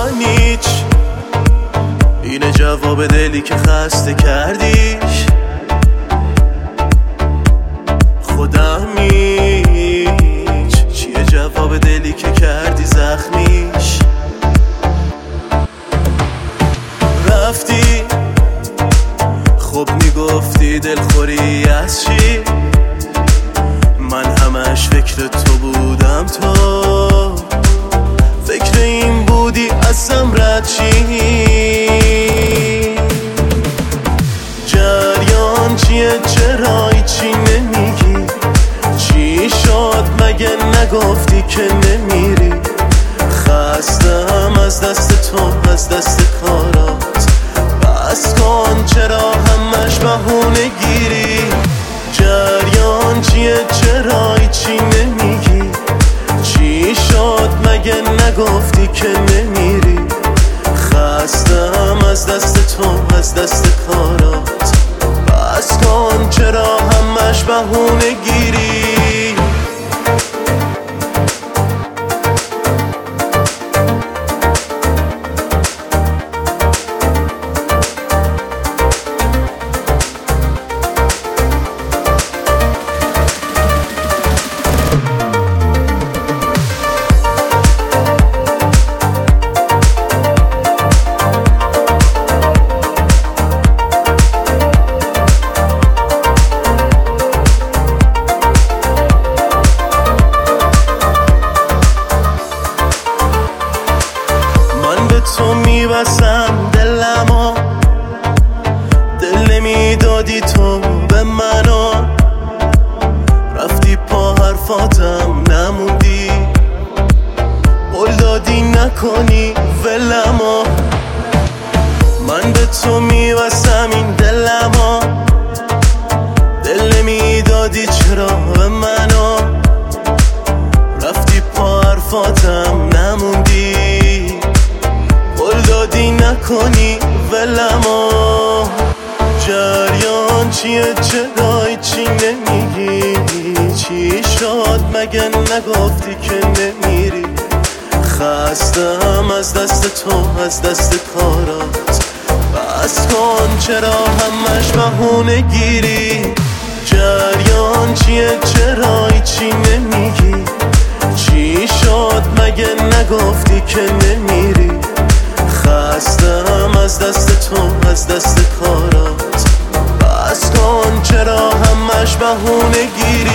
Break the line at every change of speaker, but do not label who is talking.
من هیچ. اینه جواب دلی که خسته کردیش. خودم هیچ. چیه جواب دلی که کردی زخمیش؟ رفتی خب میگفتی دلخوری از چی؟ من همش فکر تو بودم، تو فکر این بودی ازم رد چی؟ جریان چیه؟ چرا هیچی نمیگی؟ چی شد مگه نگفتی که نمیری؟ خستم از دست تو، از دست کارات. بس کن چرا همش بهونه گیری؟ جریان چیه؟ چرا هیچی نمیگی؟ چی شد مگه نگفتی که نمیری؟ خستم از دست تو، از دست کارات. بس کن چرا همش بهونه گیری؟ تو میبسم دلمو، دل نمیدادی تو به منو. رفتی پا حرفاتم نموندی، قول دادی نکنی ولمو. من به تو میبسم این دلمو، دل نمیدادی چرا به منو. رفتی پا حرفاتم نموندی، دادی نکنی ولمو. جریان چیه؟ چرا هیچی نمیگی؟ چی شد مگه نگفتی که نمیری؟ خستم از دست تو، از دست کارات. بس کن چرا همش بهونه گیری؟ جریان چیه؟ چرا هیچی نمیگی؟ چی شد مگه نگفتی که نمیری؟ خستم از دست تو، از دست کارات. بس کن چرا همش بهونه گیری؟